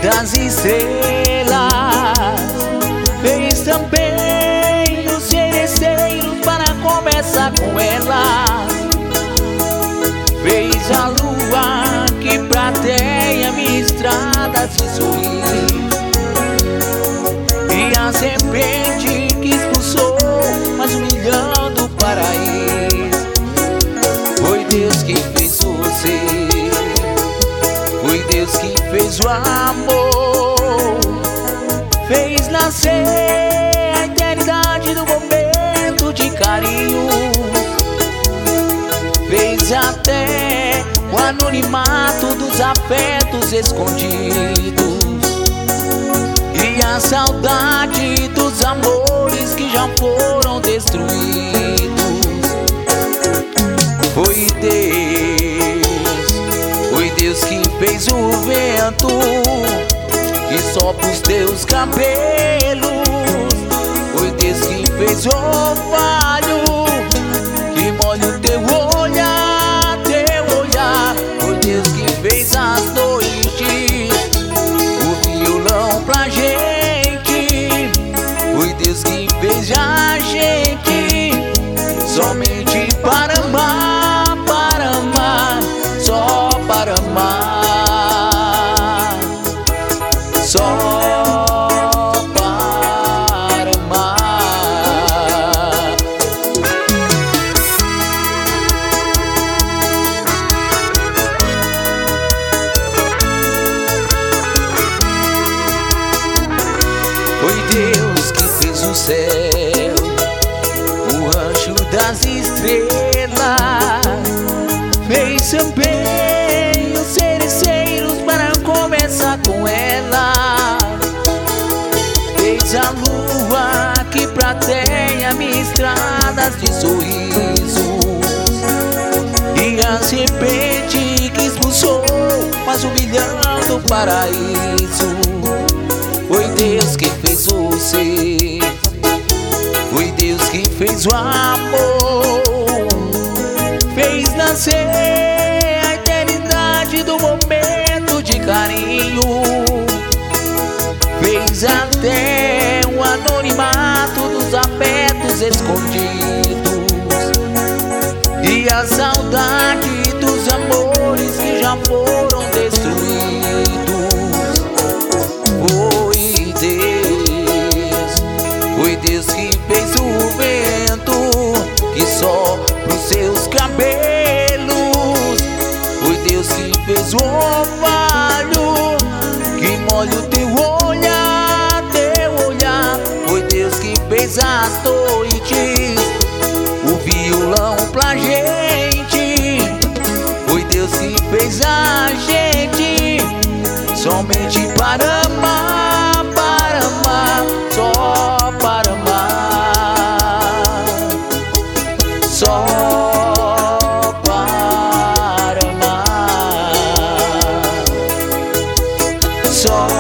das estrelas, fez também os cereceiros para conversar com ela. Fez a lua que prateia minha estrada de sorrir, e a serpente que expulsou, mas humilhando o paraíso. Foi Deus que fez você, foi Deus que fez o amor, fez nascer a eternidade do momento de carinho, fez até o anonimato dos afetos escondidos, e a saudade dos amores que já foram destruídos. Foi Deus que fez o vento que sopra os teus cabelos. Foi Deus que fez o orvalho que molha o teu olhar, teu olhar. Foi Deus que fez as noites, o violão pra gente. Foi Deus que fez a gente somente para amar, para amar, só para amar, só para amar. Foi Deus que fez o céu, o anjo das estrelas, fez também os cereceiros para conversar com ela. Fez a lua que prateia minhas estradas de sorrisos, e a serpente que expulsou, mas humilhando o paraíso. Foi Deus que fez você, foi Deus que fez o amor, fez nascer a eternidade do momento de carinho, fez até o anonimato dos afetos escondidos, e a saudade dos amores que já foram destruídos. Foi Deus que fez o vento que sopra os seus cabelos. Foi Deus que fez o orvalho que molha o teu olhar, teu olhar. Foi Deus que fez as noites, o violão pra gente. Foi Deus que fez a gente somente para amar, para amar, só para amar, só para amar, só